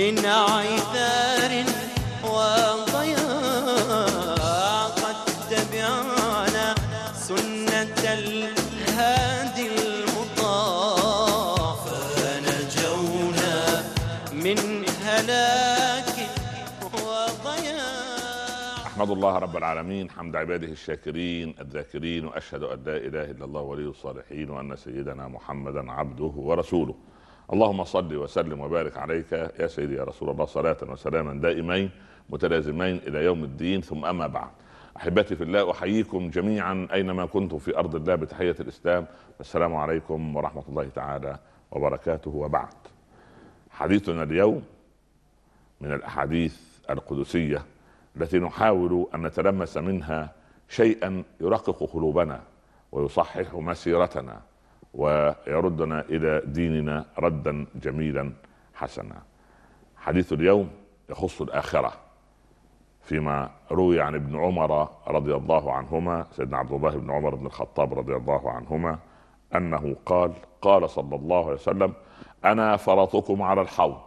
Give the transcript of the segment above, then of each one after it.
من عثار وضياع، قد تبعنا سنة الهادي المطاع، فنجونا من هلاك وضياع. أحمد الله رب العالمين حمد عباده الشاكرين الذاكرين، وأشهد أن لا إله إلا الله ولي الصالحين، وأن سيدنا محمدا عبده ورسوله. اللهم صل وسلم وبارك عليك يا سيدي يا رسول الله، صلاة وسلاما دائمين متلازمين إلى يوم الدين. ثم أما بعد، أحبتي في الله، أحييكم جميعا أينما كنتم في أرض الله بتحية الإسلام، السلام عليكم ورحمة الله تعالى وبركاته. وبعد، حديثنا اليوم من الأحاديث القدسية التي نحاول أن نتلمس منها شيئا يرقق قلوبنا ويصحح مسيرتنا ويردنا إلى ديننا ردا جميلا حسنا. حديث اليوم يخص الآخرة، فيما روي عن ابن عمر رضي الله عنهما، سيدنا عبد الله بن عمر بن الخطاب رضي الله عنهما، أنه قال صلى الله عليه وسلم: أنا فرطكم على الحوض،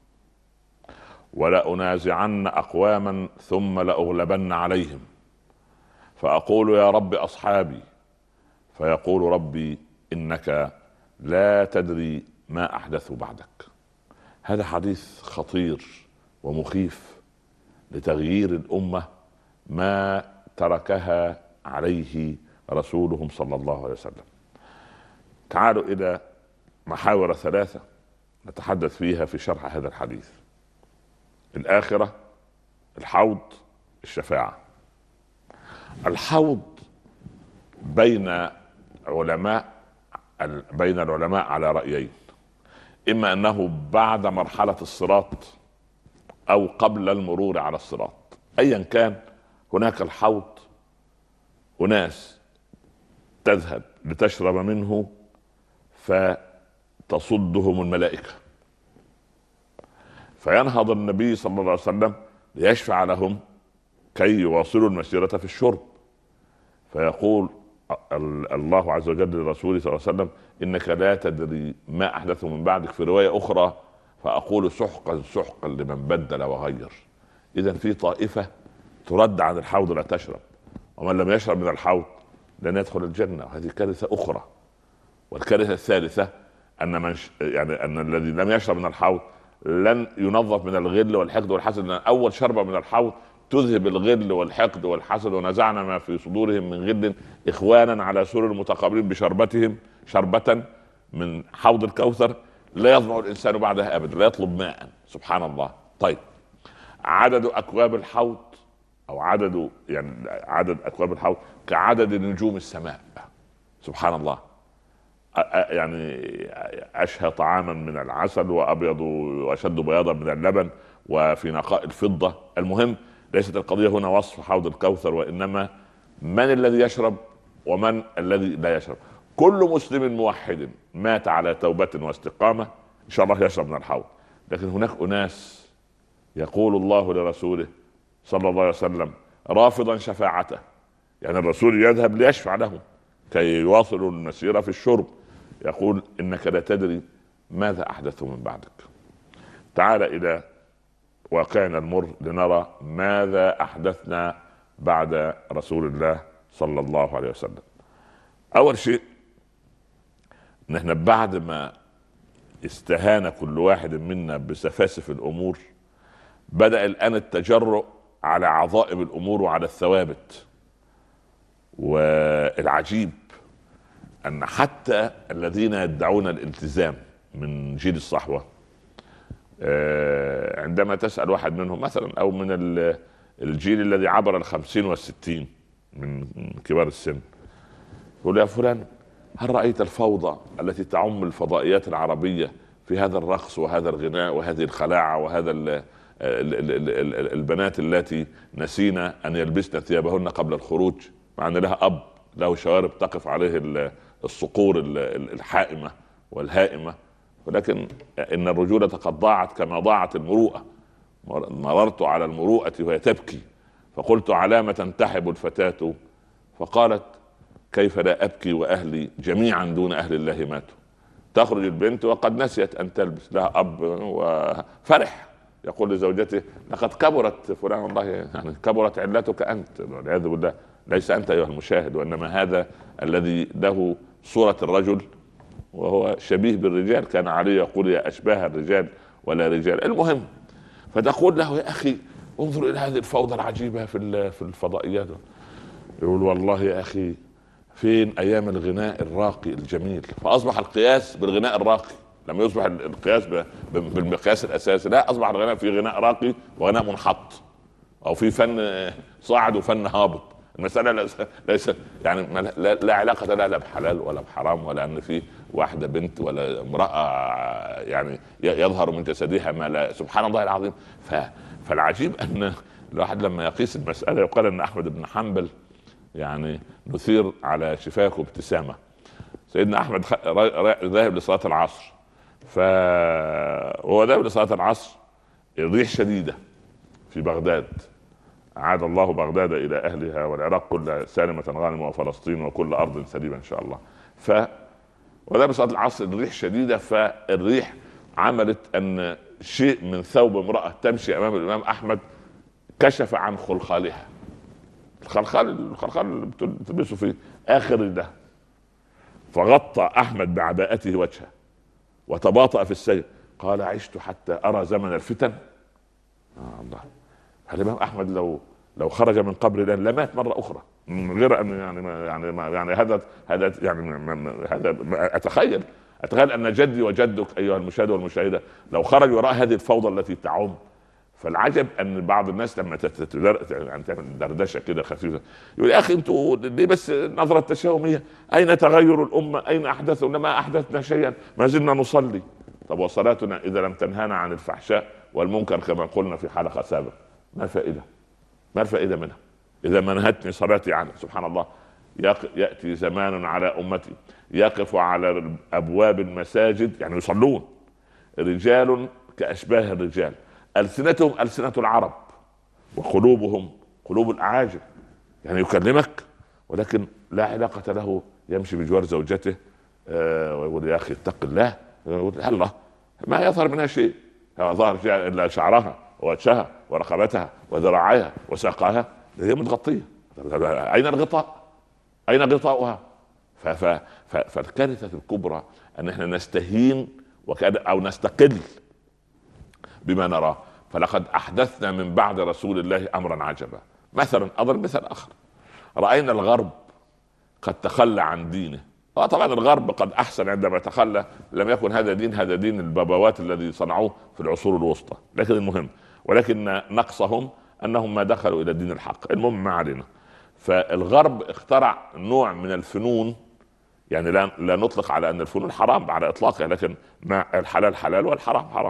ولأنازعن أقواما ثم لأغلبن عليهم، فأقول يا رب أصحابي، فيقول ربي إنك لا تدري ما أحدثوا بعدك. هذا حديث خطير ومخيف لتغيير الأمة ما تركها عليه رسولهم صلى الله عليه وسلم. تعالوا إلى محاور ثلاثة نتحدث فيها في شرح هذا الحديث: الآخرة، الحوض، الشفاعة. الحوض بين العلماء على رأيين: إما أنه بعد مرحلة الصراط أو قبل المرور على الصراط. أيا كان، هناك الحوض أناس تذهب لتشرب منه فتصدهم الملائكة، فينهض النبي صلى الله عليه وسلم ليشفع لهم كي يواصلوا المسيرة في الشرب، فيقول الله عز وجل لرسوله صلى الله عليه وسلم: إنك لا تدري ما أحدثوا من بعدك. في رواية أخرى: فأقول سحقا سحقا لمن بدل وغير. إذا في طائفة ترد عن الحوض لا تشرب، ومن لم يشرب من الحوض لن يدخل الجنة، وهذه كارثة أخرى. والكارثة الثالثة أن الذي لم يشرب من الحوض لن ينظف من الغل والحقد والحسد، لأن أول شربة من الحوض تذهب الغل والحقد والحسد. ونزعنا ما في صدورهم من غل إخوانا على سرر متقابلين بشربتهم شربة من حوض الكوثر لا يظمأ الإنسان بعدها أبدا، لا يطلب ماء. سبحان الله. طيب، عدد أكواب الحوض أو عدد أكواب الحوض كعدد نجوم السماء. سبحان الله. يعني أشهى طعاما من العسل، وأبيض وأشد بياضا من اللبن، وفي نقاء الفضة. المهم، ليست القضية هنا وصف حوض الكوثر، وإنما من الذي يشرب ومن الذي لا يشرب. كل مسلم موحد مات على توبة واستقامة إن شاء الله يشرب من الحوض. لكن هناك أناس يقول الله لرسوله صلى الله عليه وسلم رافضا شفاعته، يعني الرسول يذهب ليشفع لهم كي يواصلوا المسيرة في الشرب، يقول: إنك لا تدري ماذا أحدثوا من بعدك. تعال إلى واقعنا المر لنرى ماذا أحدثنا بعد رسول الله صلى الله عليه وسلم. أول شيء، نحن بعد ما استهان كل واحد منا بسفاسف الأمور، بدأ الآن التجرؤ على عظائم الأمور وعلى الثوابت. والعجيب أن حتى الذين يدعون الالتزام من جيل الصحوة، عندما تسأل واحد منهم مثلا، أو من الجيل الذي عبر 50 و60 من كبار السن، يقول: يا فلان، هل رأيت الفوضى التي تعم الفضائيات العربية في هذا الرقص وهذا الغناء وهذه الخلاعة وهذا البنات التي نسينا أن يلبسن ثيابهن قبل الخروج، مع أن لها أب له شوارب تقف عليه الصقور الحائمة والهائمة، ولكن إن الرجولة قد ضاعت كما ضاعت المروءة. مررت على المروءة وهي تبكي، فقلت: على ما تنتحب الفتاة؟ فقالت: كيف لا أبكي وأهلي جميعا دون أهل الله ماتوا. تخرج البنت وقد نسيت أن تلبس، لها أب وفرح يقول لزوجته لقد كبرت فلان، والله يعني كبرت علتك انت والعياذ بالله، ليس انت ايها المشاهد، وانما هذا الذي له صورة الرجل وهو شبيه بالرجال. كان علي يقول يا اشباه الرجال ولا رجال. المهم، فتقول له يا اخي انظر الى هذه الفوضى العجيبة في الفضائيات. يقول والله يا اخي فين ايام الغناء الراقي الجميل؟ فاصبح القياس بالغناء الراقي، لم يصبح القياس بالمقياس الاساسي، لا، اصبح الغناء في غناء راقي وغناء منحط، او في فن صاعد وفن هابط. المسألة ليس يعني لا علاقة لها لا بحلال ولا بحرام، ولا ان في واحدة بنت ولا امرأة يعني يظهر من جسدها ما لا، سبحان الله العظيم. فالعجيب ان الواحد لما يقيس المسألة يقال ان احمد بن حنبل يعني نثير على شفاكه ابتسامة. سيدنا احمد ذاهب لصلاة العصر، فهو ذاهب لصلاة العصر الريح شديدة في بغداد، عاد الله بغداد الى اهلها والعراق كلها سالمة غانمة وفلسطين وكل ارض سليمة ان شاء الله. وذهب لصلاة العصر الريح شديدة، فالريح عملت ان شيء من ثوب امرأة تمشي امام الامام احمد كشف عن خلخالها، الخلخال اللي بتلبسه في اخر ده، فغطى احمد بعباءته وجهه وتباطأ في السير. قال عشت حتى ارى زمن الفتن. الله، الامام احمد لو خرج من قبر الان لمات مره اخرى، من غير ان يعني هذا هذا اتخيل ان جدي وجدك ايها المشاهد والمشاهده لو خرج وراء هذه الفوضى التي تعم. فالعجب ان بعض الناس لما يعني تعمل دردشه كده خفيفه يقول يا اخي انتوا ليه بس نظره تشاؤميه؟ اين تغير الامه؟ اين احدثوا؟ ما احدثنا شيئا، ما زلنا نصلي. طب وصلاتنا اذا لم تنهانا عن الفحشاء والمنكر كما قلنا في حلقه سابقه، ما الفائده؟ ما الفائده منها اذا ما نهتني صلاتي عنها؟ سبحان الله. ياتي زمان على امتي يقف على ابواب المساجد، يعني يصلون، رجال كاشباه الرجال، ألسنتهم ألسنة العرب وقلوبهم قلوب الأعاجم. يعني يكلمك ولكن لا علاقة له، يمشي بجوار زوجته ويقول يا أخي اتق الله، يقول الله ما يظهر منها شيء، ظهر شيء إلا شعرها ووجهها ورقبتها وذراعيها وساقها، هي متغطية. أين الغطاء؟ أين غطاؤها؟ فالكارثة الكبرى أن احنا نستهين أو نستقل بما نراه. فلقد احدثنا من بعد رسول الله امرا عجبا. مثلا اضرب مثال اخر، راينا الغرب قد تخلى عن دينه. طبعا الغرب قد احسن عندما تخلى، لم يكن هذا دين البابوات الذي صنعوه في العصور الوسطى، لكن المهم، ولكن نقصهم انهم ما دخلوا الى دين الحق. المهم ما علينا. فالغرب اخترع نوع من الفنون، يعني لا نطلق على ان الفنون حرام على اطلاقها، لكن ما الحلال حلال والحرام حرام.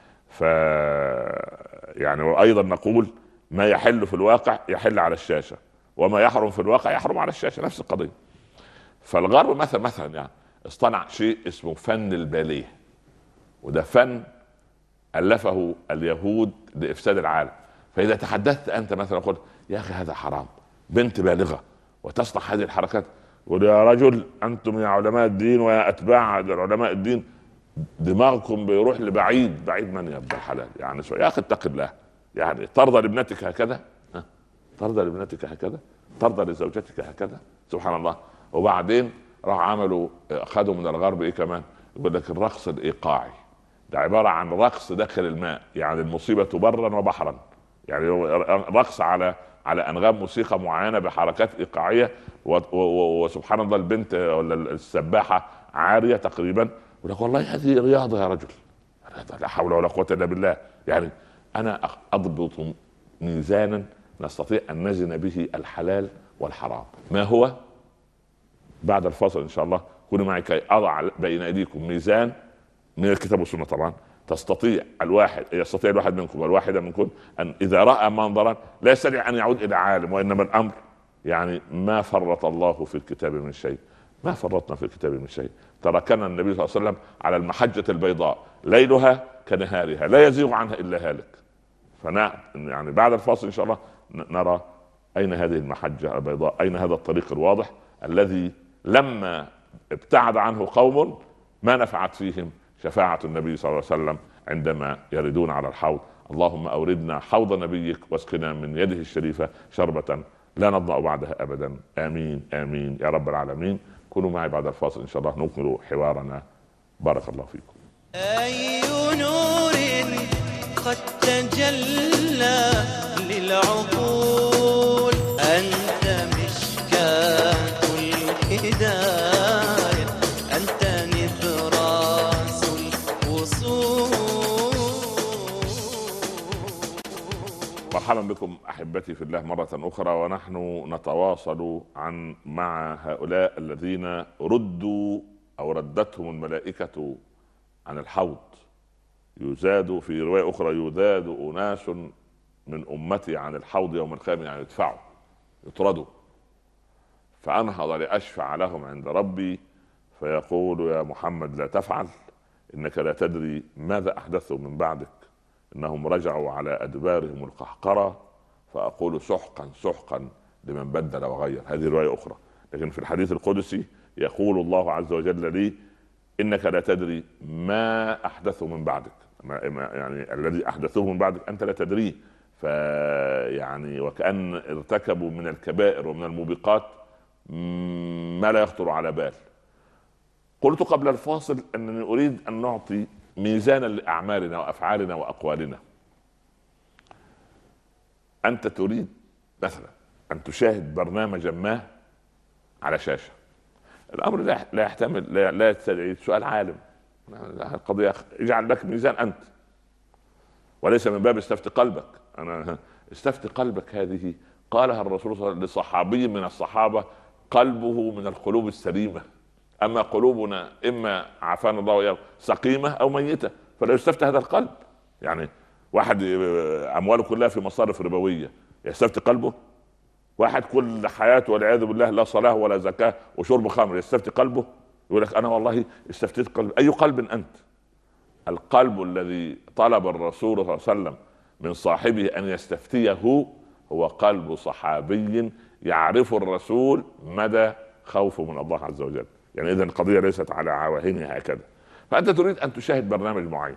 يعني وايضا نقول ما يحل في الواقع يحل على الشاشة، وما يحرم في الواقع يحرم على الشاشة، نفس القضية. فالغرب مثلا يعني اصطنع شيء اسمه فن الباليه، وده فن ألفه اليهود لإفساد العالم. فإذا تحدثت أنت مثلا قلت يا أخي هذا حرام، بنت بالغة وتصنع هذه الحركات، يقول يا رجل أنتم يا علماء الدين ويا أتباع علماء الدين دماغكم بيروح لبعيد. بعيد من يبدأ الحلال؟ يعني يا أخي اتق الله، يعني ترضى لابنتك هكذا؟ ترضى لابنتك هكذا؟ ترضى لزوجتك هكذا؟ سبحان الله. وبعدين راح عملوا أخذوا من الغرب إيه كمان؟ يقول لك الرقص الإيقاعي، ده عبارة عن رقص داخل الماء، يعني المصيبة برا وبحرا، يعني رقص على أنغام موسيقى معينة بحركات إيقاعية، وسبحان الله البنت ولا السباحة عارية تقريبا، يقول لك والله هذه رياضة يا رجل، لا حول ولا قوة إلا بالله. يعني أنا أضبط ميزانا نستطيع أن نزن به الحلال والحرام. ما هو؟ بعد الفاصل إن شاء الله كونوا معي كي أضع بين أيديكم ميزان من الكتاب والسنة. طبعا يستطيع الواحد منكم والواحدة منكم أن إذا رأى منظرا لا يستطيع أن يعود إلى عالم، وإنما الأمر يعني ما فرط الله في الكتاب من شيء، ما فرطنا في الكتاب من شيء. تركنا النبي صلى الله عليه وسلم على المحجة البيضاء ليلها كنهارها لا يزيغ عنها إلا هالك. يعني بعد الفاصل إن شاء الله نرى أين هذه المحجة البيضاء، أين هذا الطريق الواضح الذي لما ابتعد عنه قوم ما نفعت فيهم شفاعة النبي صلى الله عليه وسلم عندما يردون على الحوض. اللهم أوردنا حوض نبيك واسقنا من يده الشريفة شربة لا نضمأ بعدها أبدا. آمين آمين يا رب العالمين. كونوا معي بعد الفاصل إن شاء الله نكمل حوارنا. بارك الله فيكم. أي نور قد تجلى للعقول، أنت مشكاة الهداية، أنت نبراس الوصول. مرحبا بكم أحبتي في الله مرة أخرى، ونحن نتواصل مع هؤلاء الذين ردوا أو ردتهم الملائكة عن الحوض. يزاد في رواية أخرى يزاد أناس من أمتي عن الحوض يوم القيامة، يعني يدفعوا يطردوا، فأنهض لأشفع لهم عند ربي فيقول يا محمد لا تفعل، إنك لا تدري ماذا أحدثوا من بعدك، إنهم رجعوا على أدبارهم القهقرة، فأقول سحقا سحقا لمن بدل وغير. هذه رواية أخرى. لكن في الحديث القدسي يقول الله عز وجل لي إنك لا تدري ما أحدثوا من بعدك، يعني الذي أحدثوه من بعدك أنت لا تدريه. فيعني وكأن ارتكبوا من الكبائر ومن الموبقات ما لا يخطر على بال. قلت قبل الفاصل أنني أريد أن نعطي ميزانا لأعمالنا وأفعالنا وأقوالنا. أنت تريد مثلا أن تشاهد برنامجا ما على شاشة، الأمر لا يحتمل لا يستدعي سؤال عالم، القضية اجعل لك ميزان أنت، وليس من باب استفتي قلبك. أنا استفتي قلبك هذه قالها الرسول صلى الله عليه وسلم لصحابي من الصحابة قلبه من القلوب السليمة، أما قلوبنا إما عافانا الله وإياه سقيمة أو ميتة، فلا يستفتي هذا القلب. يعني واحد أمواله كلها في مصارف ربوية يستفتي قلبه؟ واحد كل حياته والعياذ بالله لا صلاة ولا زكاة وشرب خمر يستفتي قلبه؟ يقول لك أنا والله استفتيت قلب. أي قلب أنت؟ القلب الذي طلب الرسول صلى الله عليه وسلم من صاحبه أن يستفتيه هو قلب صحابي يعرف الرسول مدى خوفه من الله عز وجل. يعني إذن القضية ليست على عواهنها هكذا. فأنت تريد أن تشاهد برنامج معين،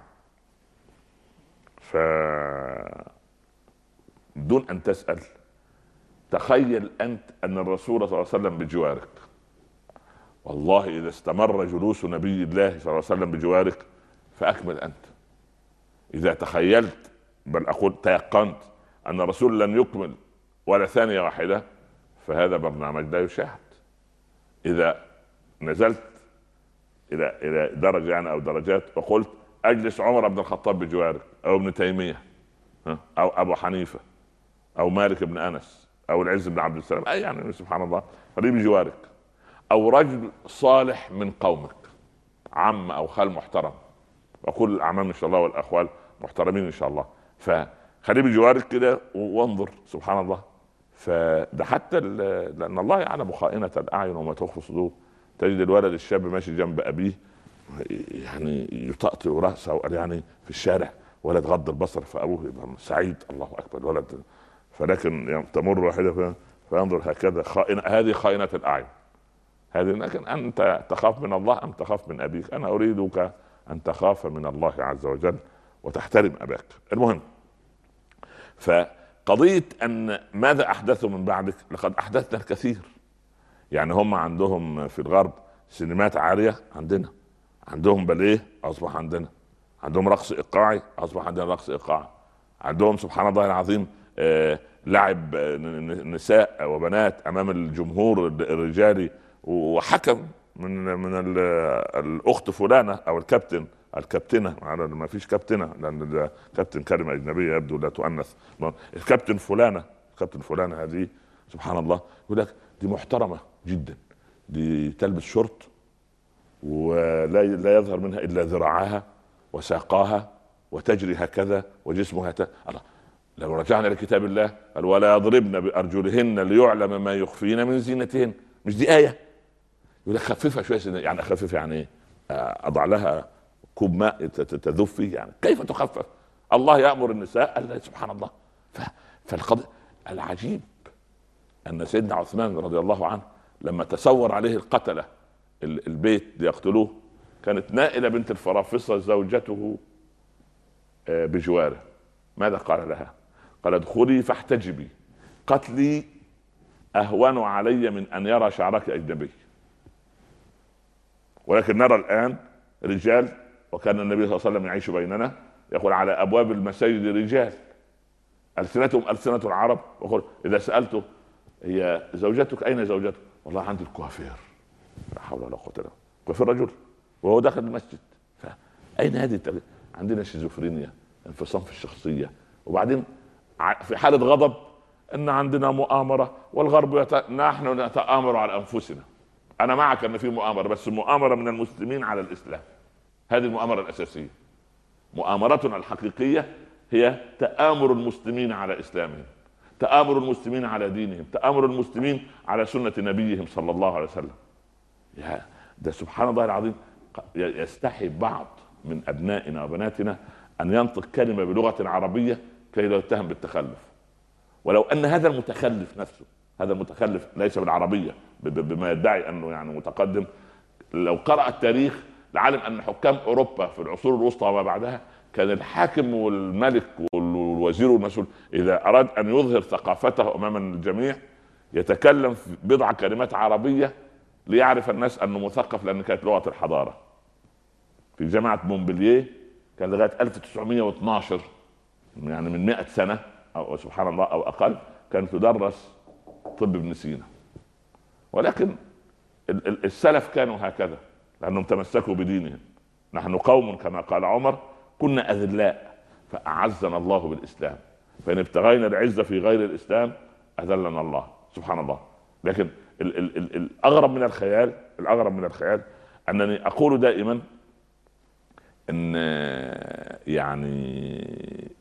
دون أن تسأل تخيل أنت أن الرسول صلى الله عليه وسلم بجوارك. والله إذا استمر جلوس نبي الله صلى الله عليه وسلم بجوارك فأكمل أنت. إذا تخيلت بل أقول تيقنت أن الرسول لن يكمل ولا ثانية واحدة فهذا برنامج لا يشاهد. إذا نزلت إلى درجة يعني أو درجات وقلت أجلس عمر بن الخطاب بجوارك أو ابن تيمية أو أبو حنيفة أو مالك بن أنس أو العز بن عبد السلام، أي يعني سبحان الله قريب بجوارك، أو رجل صالح من قومك عم أو خال محترم، وكل الأعمام إن شاء الله والأخوال محترمين إن شاء الله، فخليه بجوارك كده وانظر سبحان الله. فده حتى لأن الله يعلم خائنة الأعين وما تخفي الصدور. تجد الولد الشاب ماشي جنب أبيه يعني يطأطئ رأسه يعني في الشارع، ولد غض البصر فأبوه يبقى سعيد الله أكبر الولد، فلكن تمر واحدة فينظر هكذا. خائنة، هذه خائنة الأعين هذه. لكن أنت تخاف من الله أم تخاف من أبيك؟ أنا أريدك أن تخاف من الله عز وجل وتحترم أباك. المهم، فقضية أن ماذا أحدثوا من بعدك؟ لقد أحدثنا الكثير. يعني هم عندهم في الغرب سينمات عارية، عندهم باليه أصبح عندهم رقص إيقاعي أصبح عندنا رقص إيقاعي، عندهم سبحان الله العظيم لعب نساء وبنات أمام الجمهور الرجالي، وحكم من الأخت فلانة أو الكابتنة، ما فيش كابتنة لأن كابتن كلمة أجنبية يبدو لا تؤنث. الكابتن فلانة هذه سبحان الله يقول لك دي محترمة جدا، دي تلبس شورت ولا يظهر منها إلا ذراعها وساقاها وتجري هكذا وجسمها الله. لو رجعنا لكتاب الله قال ولا يضربن بأرجلهن ليعلم ما يخفين من زينتهن. مش دي آية؟ يقول لك خففها شوية، يعني أخفف يعني إيه؟ أضع لها كوب ماء تذوب فيه، يعني كيف تخفف؟ الله يأمر النساء ألا سبحان الله. فالقضية العجيب أن سيدنا عثمان رضي الله عنه لما تسور عليه القتلة البيت ليقتلوه كانت نائلة بنت الفرافصة زوجته بجواره، ماذا قال لها؟ قال ادخلي فاحتجبي، قتلي أهون علي من أن يرى شعرك أجنبي. ولكن نرى الآن رجال، وكان النبي صلى الله عليه وسلم يعيش بيننا يقول على أبواب المساجد رجال ألسنتهم ألسنة العرب، ويقول إذا سألته هي زوجتك أين زوجتك؟ والله عندي الكوافير. لا حول ولا قوة إلا بالله. كوافير رجل وهو داخل المسجد. فأين هذه عندنا شيزوفرينيا، انفصام في الشخصية. وبعدين في حالة غضب ان عندنا مؤامرة والغرب نحن نتآمر على انفسنا. انا معك ان في مؤامرة، بس مؤامرة من المسلمين على الاسلام. هذه المؤامرة الاساسية. مؤامرتنا الحقيقية هي تآمر المسلمين على اسلامهم، تآمر المسلمين على دينهم، تآمر المسلمين على سنة نبيهم صلى الله عليه وسلم. يا ده سبحان الله العظيم، يستحي بعض من ابنائنا وبناتنا ان ينطق كلمة بلغة عربية كي لا يتهم بالتخلف. ولو ان هذا المتخلف نفسه، هذا المتخلف ليس بالعربية بما يدعي انه يعني متقدم، لو قرأ التاريخ لعلم ان حكام اوروبا في العصور الوسطى وما بعدها كان الحاكم والملك والوزير والمسؤول اذا اراد ان يظهر ثقافته امام الجميع يتكلم في بضع كلمات عربية ليعرف الناس انه مثقف، لان كانت لغة الحضارة. في جامعة مونبلييه كان لغاية 1912 يعني من 100 سنة أو سبحان الله أو أقل كانت تدرس طب ابن سينا. ولكن السلف كانوا هكذا لأنهم تمسكوا بدينهم. نحن قوم كما قال عمر كنا أذلاء فأعزنا الله بالإسلام، فإن ابتغينا العزة في غير الإسلام أذلنا الله سبحان الله. لكن الأغرب من الخيال أنني أقول دائما ان يعني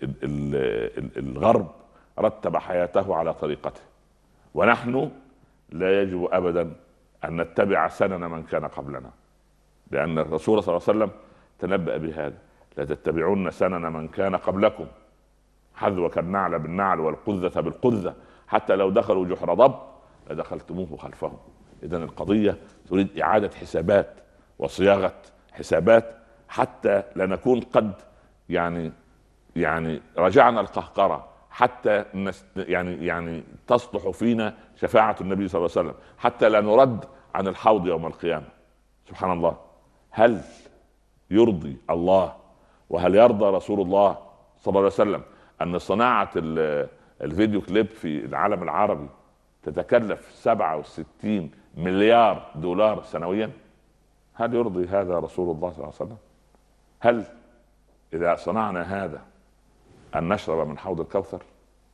الغرب رتب حياته على طريقته، ونحن لا يجب ابدا ان نتبع سنن من كان قبلنا، لان الرسول صلى الله عليه وسلم تنبأ بهذا: لا تتبعون سنن من كان قبلكم حذو النعل بالنعل والقذة بالقذة، حتى لو دخلوا جحر ضب لدخلتموه خلفهم. اذن القضية تريد اعادة حسابات وصياغة حسابات حتى لا نكون قد يعني رجعنا القهقرة، حتى يعني تصلح فينا شفاعة النبي صلى الله عليه وسلم، حتى لا نرد عن الحوض يوم القيامة. سبحان الله، هل يرضي الله وهل يرضى رسول الله صلى الله عليه وسلم أن صناعة الفيديو كليب في العالم العربي تتكلف 67 مليار دولار سنويا؟ هل يرضي هذا رسول الله صلى الله عليه وسلم؟ هل إذا صنعنا هذا أن نشرب من حوض الكوثر؟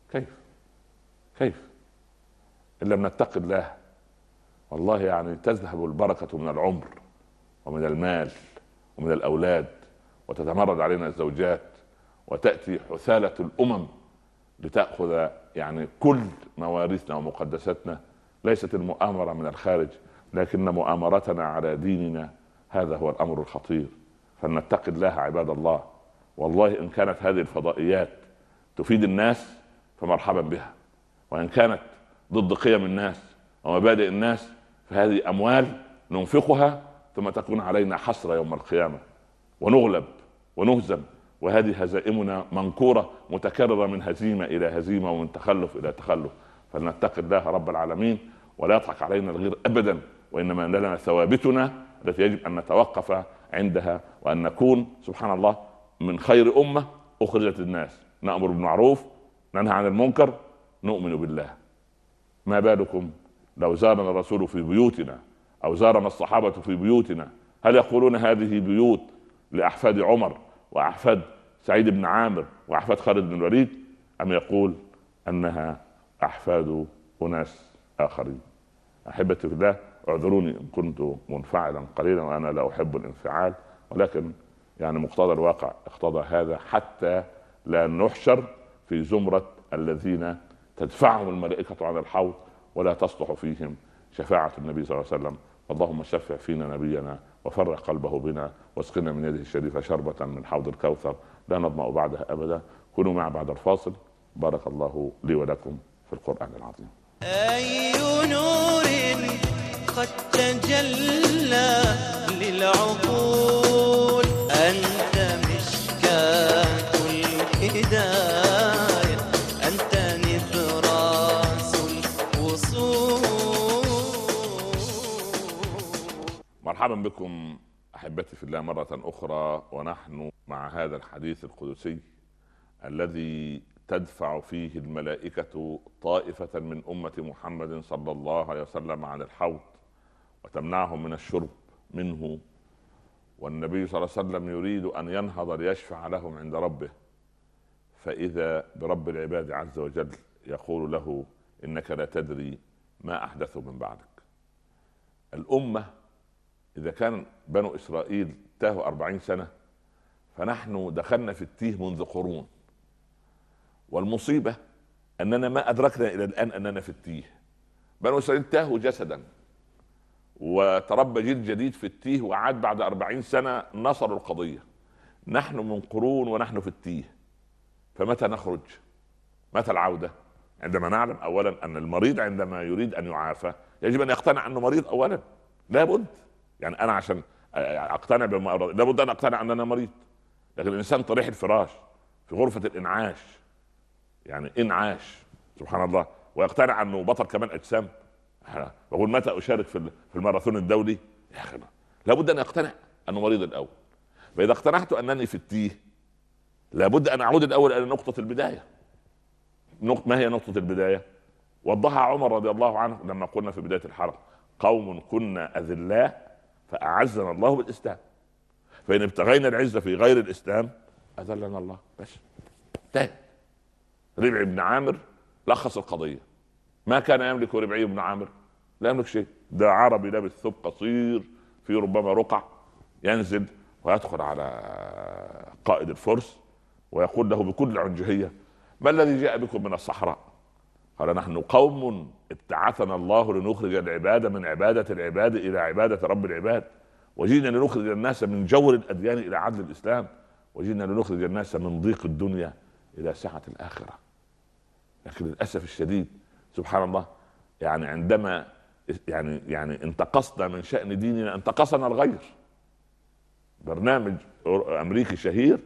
كيف إن لم نتق الله؟ والله يعني تذهب البركة من العمر ومن المال ومن الأولاد، وتتمرد علينا الزوجات، وتأتي حثالة الأمم لتأخذ يعني كل موارثنا ومقدساتنا. ليست المؤامرة من الخارج، لكن مؤامرتنا على ديننا، هذا هو الأمر الخطير. فلنتق الله عباد الله. والله إن كانت هذه الفضائيات تفيد الناس فمرحبا بها، وإن كانت ضد قيم الناس ومبادئ الناس فهذه أموال ننفقها ثم تكون علينا حسرة يوم القيامة، ونغلب ونهزم، وهذه هزائمنا منكورة متكررة من هزيمة إلى هزيمة ومن تخلف إلى تخلف. فلنتق الله رب العالمين ولا يضحك علينا الغير أبدا، وإنما لنا ثوابتنا التي يجب أن نتوقف عندها، وأن نكون سبحان الله من خير أمة أخرجت الناس، نأمر بالمعروف ننهى عن المنكر نؤمن بالله. ما بالكم لو زارنا الرسول في بيوتنا أو زارنا الصحابة في بيوتنا؟ هل يقولون هذه بيوت لأحفاد عمر وأحفاد سعيد بن عامر وأحفاد خالد بن الوليد، أم يقول أنها أحفاد أناس آخرين؟ أحبتي في الله، اعذروني إن كنت منفعلا قليلا وأنا لا أحب الانفعال، ولكن يعني مقتضى الواقع اقتضى هذا، حتى لا نحشر في زمرة الذين تدفعهم الملائكة عن الحوض ولا تصلح فيهم شفاعة النبي صلى الله عليه وسلم. اللهم شفع فينا نبينا وفرح قلبه بنا، واسقنا من يده الشريفة شربة من حوض الكوثر لا نظمأ بعدها أبدا. كونوا معي بعد الفاصل. بارك الله لي ولكم في القرآن العظيم. أي نور قد تجلى للعقول، أنت مشكاة الهدى. مرحبا بكم احبتي في الله مره اخرى، ونحن مع هذا الحديث القدسي الذي تدفع فيه الملائكه طائفه من امه محمد صلى الله عليه وسلم عن الحوض وتمنعهم من الشرب منه، والنبي صلى الله عليه وسلم يريد ان ينهض ليشفع لهم عند ربه، فاذا برب العباد عز وجل يقول له: انك لا تدري ما احدثوا من بعدك. الامه إذا كان بنو إسرائيل تاهوا 40 سنة، فنحن دخلنا في التيه منذ قرون. والمصيبة أننا ما أدركنا إلى الآن أننا في التيه. بنو إسرائيل تاهوا جسدا، وتربى جيل جديد في التيه، وعاد بعد 40 سنة نصروا القضية. نحن من قرون ونحن في التيه، فمتى نخرج؟ متى العودة؟ عندما نعلم أولا أن المريض عندما يريد أن يعافى يجب أن يقتنع أنه مريض أولا، لابد. يعني انا عشان اقتنع بالمرض لابد ان اقتنع ان انا مريض. لكن الانسان طريح الفراش في غرفه الانعاش، يعني انعاش سبحان الله، ويقتنع انه بطل كمان اجسام. بقول متى اشارك في الماراثون الدولي؟ يا اخي لابد ان اقتنع انه مريض الاول. فاذا اقتنعت انني في التيه لابد ان اعود الاول الى نقطه البدايه. ما هي نقطه البدايه؟ وضحها عمر رضي الله عنه لما قلنا في بدايه الحلقه: قوم كنا اذلاء فأعزنا الله بالإسلام، فإن ابتغينا العزة في غير الإسلام أذلنا الله. بس تاني ربعي بن عامر لخص القضية. ما كان يملك ربعي بن عامر؟ لا يملك شيء. ده عربي لابس ثوب قصير في ربما رقع، ينزل ويدخل على قائد الفرس ويقول له بكل عنجهية: ما الذي جاء بكم من الصحراء؟ قال: نحن قوم ابتعثنا الله لنخرج العباد من عبادة العباد إلى عبادة رب العباد، وجينا لنخرج الناس من جور الأديان إلى عدل الإسلام، وجينا لنخرج الناس من ضيق الدنيا إلى سعة الآخرة. لكن للأسف الشديد سبحان الله، يعني عندما يعني انتقصنا من شأن ديننا انتقصنا الغير. برنامج أمريكي شهير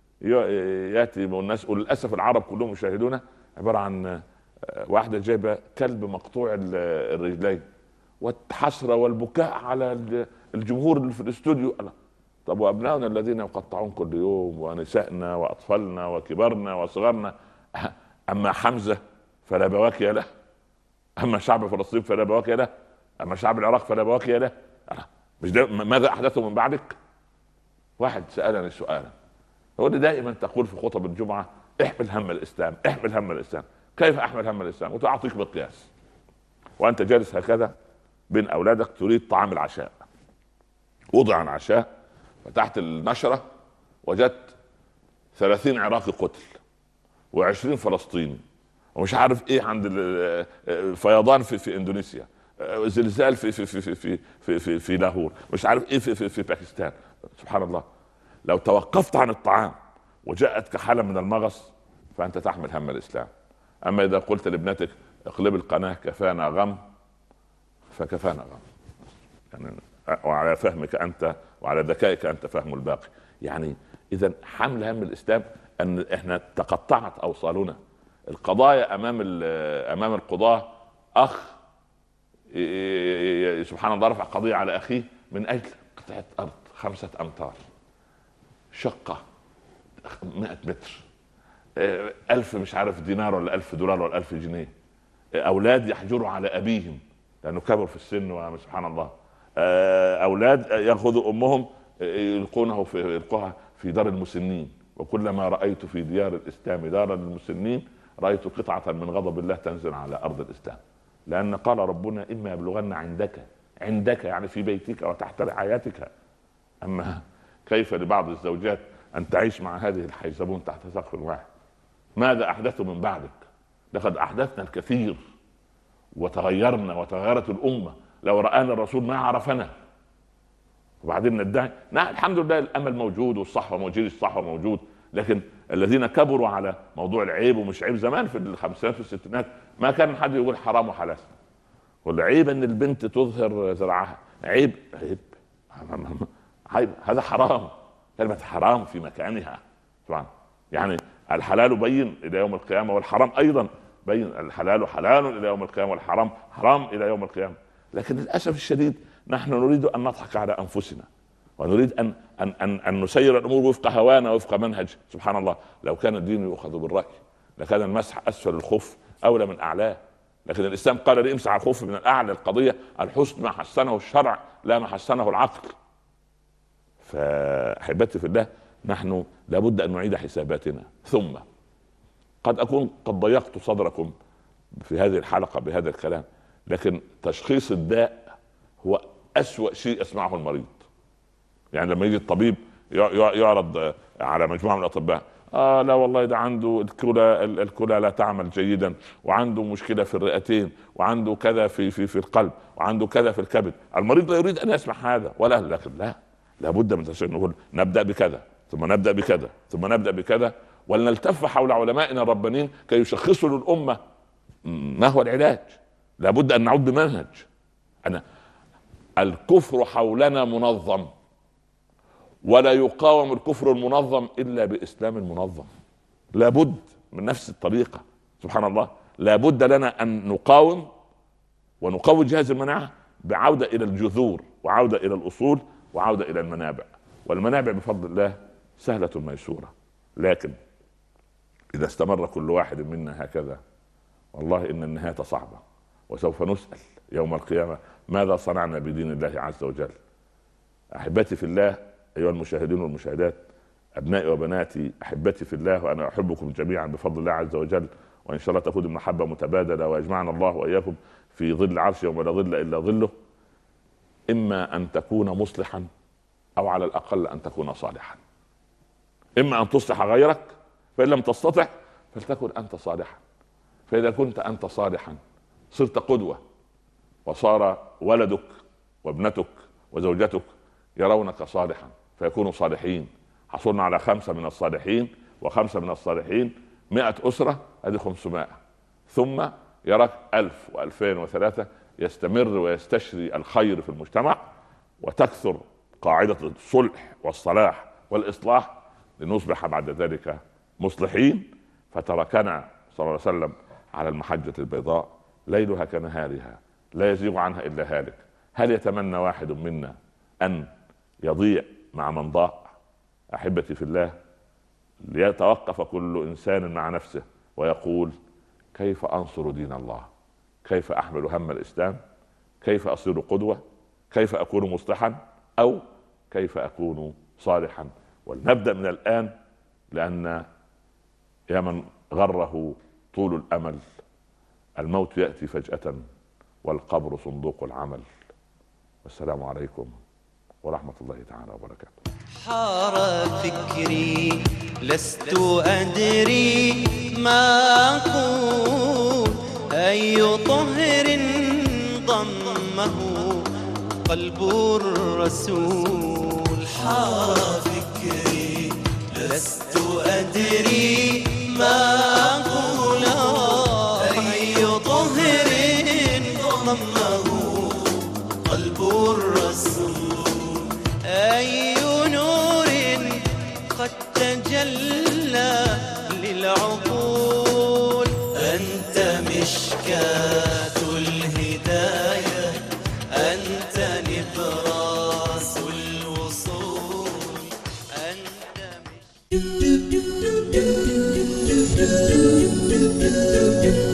يأتي والناس، وللأسف العرب كلهم يشاهدونه، عبارة عن واحدة جايبة كلب مقطوع الرجلين، والحسرة والبكاء على الجمهور اللي في الاستوديو. طب وأبنائنا الذين يقطعون كل يوم، ونسائنا وأطفالنا وكبرنا وصغرنا؟ أما حمزة فلا بواكي له، أما شعب فلسطين فلا بواكي له، أما شعب العراق فلا بواكي له. مش ده ماذا أحدثوا من بعدك؟ واحد سألني سؤالا، هو اللي دائما تقول في خطب الجمعة: احمل هم الإسلام، احمل هم الإسلام. كيف احمل هم الاسلام؟ وتعطيك مقياس، وانت جالس هكذا بين اولادك تريد طعام العشاء، وضع العشاء، فتحت النشره وجدت 30 عراقي قتل و20 فلسطيني، ومش عارف ايه عند فيضان في اندونيسيا، زلزال في لاهور، مش عارف ايه في باكستان. سبحان الله، لو توقفت عن الطعام وجاءتك حاله من المغص فانت تحمل هم الاسلام. اما اذا قلت لابنتك: اقلب القناه كفانا غم، فكفانا غم. يعني وعلى فهمك انت وعلى ذكائك انت فهم الباقي. يعني اذا حمل هم الاسلام ان احنا تقطعت اوصالنا. القضايا امام القضاه، اخ سبحان الله رفع قضيه على اخيه من اجل قطعه ارض 5 أمتار، شقه 100 متر، 1000 مش عارف دينار ولا 1000 دولار ولا 1000 جنيه. اولاد يحجروا على ابيهم لانه كبر في السن، وسبحان الله اولاد ياخذوا امهم يلقوها في دار المسنين. وكلما رايت في ديار الاسلام دارا للمسنين رايت قطعه من غضب الله تنزل على ارض الاسلام. لان قال ربنا: اما يبلغن عندك يعني في بيتك وتحت رعايتك. اما كيف لبعض الزوجات ان تعيش مع هذه الحيزبون تحت سقف واحد؟ ماذا احدثوا من بعدك؟ لقد احدثنا الكثير وتغيرنا وتغيرت الامه. لو رانا الرسول ما عرفنا، وبعدين ندعي الحمد لله الامل موجود والصحوه موجود، الصحوه موجود. لكن الذين كبروا على موضوع العيب ومش عيب، زمان في الخمسينات والستينات ما كان حد يقول حرام وحلال، والعيب ان البنت تظهر ذراعها، عيب هذا حرام. كلمه حرام في مكانها طبعا. يعني الحلال بين الى يوم القيامه، والحرام ايضا بين. الحلال حلال الى يوم القيامه، والحرام حرام الى يوم القيامه. لكن للاسف الشديد نحن نريد ان نضحك على انفسنا، ونريد ان نسير الامور وفق هوانا وفق منهج. سبحان الله، لو كان الدين يؤخذ بالراي لكان المسح اسفل الخف اولى من اعلاه، لكن الاسلام قال لي امسح على الخف من الاعلى. القضيه الحسن ما حسنه الشرع لا ما حسنه العقل. فاحبتي في الله، نحن لابد ان نعيد حساباتنا. ثم قد اكون قد ضيقت صدركم في هذه الحلقه بهذا الكلام، لكن تشخيص الداء هو اسوأ شيء يسمعه المريض. يعني لما يجي الطبيب يعرض على مجموعه من الاطباء، لا والله ده عنده الكلى لا تعمل جيدا، وعنده مشكله في الرئتين، وعنده كذا في القلب، وعنده كذا في الكبد. المريض لا يريد ان يسمع هذا ولا، لكن لا، لابد من تشخيص. نقول نبدا بكذا ثم نبدا بكذا ثم نبدا بكذا، ولنلتف حول علمائنا الربانيين كي يشخصوا للامه ما هو العلاج. لابد ان نعود بمنهج. الكفر حولنا منظم، ولا يقاوم الكفر المنظم الا باسلام المنظم. لابد من نفس الطريقه. سبحان الله، لابد لنا ان نقاوم ونقوي جهاز المناعه بعوده الى الجذور، وعوده الى الاصول، وعوده الى المنابع. والمنابع بفضل الله سهله ميسوره، لكن اذا استمر كل واحد منا هكذا والله ان النهايه صعبه، وسوف نسال يوم القيامه ماذا صنعنا بدين الله عز وجل. احبتي في الله، ايها المشاهدين والمشاهدات، ابنائي وبناتي، احبتي في الله، وانا احبكم جميعا بفضل الله عز وجل، وان شاء الله تكون المحبه متبادله، ويجمعنا الله واياكم في ظل عرش يوم لا ظل الا ظله. اما ان تكون مصلحا، او على الاقل ان تكون صالحا. اما ان تصلح غيرك، فان لم تستطع فلتكن انت صالحا. فاذا كنت انت صالحا صرت قدوه، وصار ولدك وابنتك وزوجتك يرونك صالحا فيكونوا صالحين. حصلنا على 5 من الصالحين، و5 من الصالحين 100 أسرة، هذه 500. ثم يراك 1000 و2000 و3، يستمر ويستشري الخير في المجتمع، وتكثر قاعدة الصلح والصلاح والإصلاح، لنصبح بعد ذلك مصلحين. فتركنا صلى الله عليه وسلم على المحجة البيضاء ليلها كنهارها لا يزيغ عنها إلا هالك. هل يتمنى واحد منا أن يضيع مع من ضاع؟ أحبتي في الله، ليتوقف كل إنسان مع نفسه ويقول: كيف أنصر دين الله؟ كيف أحمل هم الإسلام؟ كيف أصير قدوة؟ كيف أكون مصلحا؟ أو كيف أكون صالحا؟ ولنبدأ من الآن، لأن يا من غره طول الأمل، الموت يأتي فجأة والقبر صندوق العمل. والسلام عليكم ورحمة الله تعالى وبركاته. حار فكري لست أدري ما أقول، أي طهر ضمه قلب الرسول. حار فكري لست أدري ما أقول، أي طهر ضمه قلب الرسول. أي نور قد تجلى للعقول، أنت مشكاة الهداية، أنت نبراس الوصول، أنت